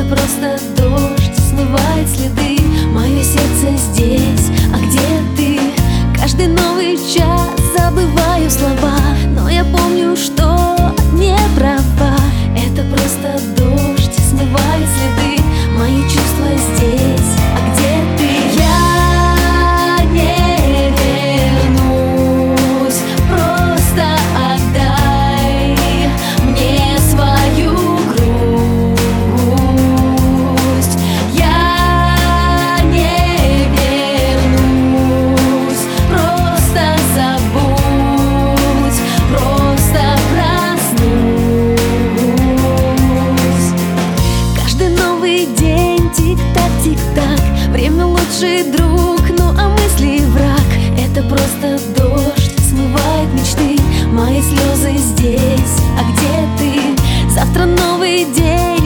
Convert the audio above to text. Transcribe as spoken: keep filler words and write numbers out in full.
просто дождь смывает следы. Мое сердце здесь, а где ты? Каждый новый час забываю слова, но я помню, что не права. Это просто дождь смывает следы. Мои чувства здесь, а где ты? Я не вернусь, просто отдай мне свою грусть. Я не вернусь, просто забудь, просто проснусь. Каждый новый день тик-так, тик-так, время лучший друг, ну а мысли враг. Это просто дождь смывает мечты. Мои слезы здесь, а где ты? Завтра новый день.